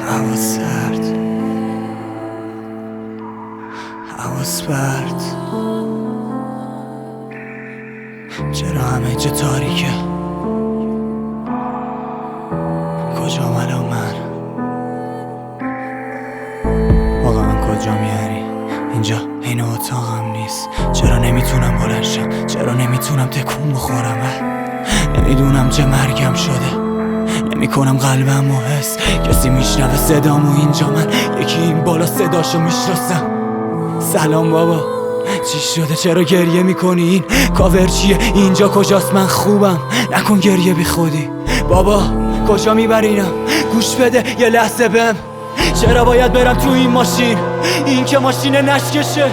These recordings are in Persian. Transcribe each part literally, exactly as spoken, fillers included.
هوا سرد، هواس برد، چرا همه جا تاریکه؟ کجام الان من؟ واقعا کجام یعنی؟ اینجا این اتاقم نیست. چرا نمیتونم بلند شم؟ چرا نمیتونم تکون بخورم؟ نمیدونم چه مرگم شده، نمیکنم قلبم و حس. کسی میشنوه صدامو اینجا؟ من یکی این بالا صداشو میشناسم. سلام بابا، چی شده؟ چرا گریه میکنی؟ این کاور چیه؟ اینجا کجاست؟ من خوبم، نکن گریه بی خودی. بابا کجا میبرینم؟ گوش بده یه لحظه بهم. چرا باید برم تو این ماشین؟ این که ماشین نشکشه.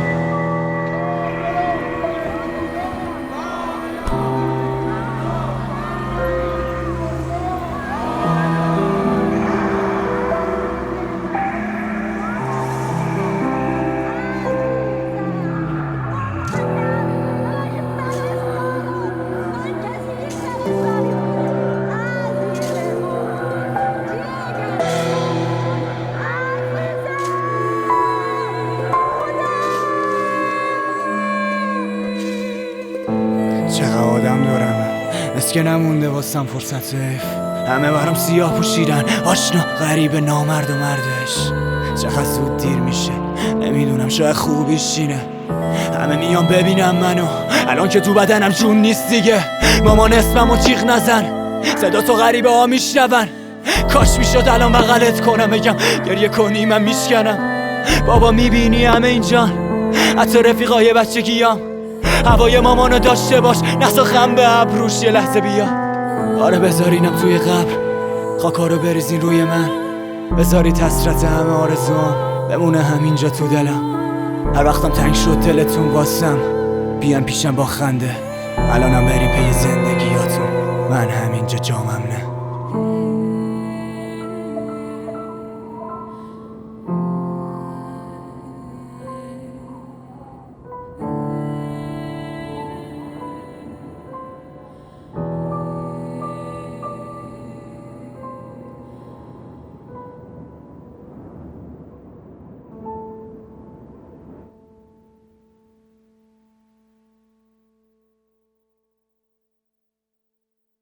چقدر آدم دارم، مثل که نمونده واسم فرصت حیف. همه برام سیاه پوشیدن، آشنا غریب نامرد و مردش. چقدر زود دیر میشه، نمیدونم شاید خوبیش اینه. همه میان ببینم منو الان که تو بدنم جون نیست دیگه. مامان اسممو جیغ نزن، صدا تو غریبه ها میشنون. کاش میشد الان بغلت کنم بگم گریه کنی من میشکنم. بابا میبینی همه اینجان، حتی رفیقای بچگیام. هوای مامانو داشته باش، نسا خم به ابروش یه لحظه بیا. آره بذارینم توی قبر، خاکا رو بریزین روی من. بذارید حسرت همه آرزوام بمونه همینجا تو دلم. هر وقتم تنگ شد دلتون واسم بیان پیشم با خنده. الانم بریم پی زندگیاتون، من همینجا جامم نه.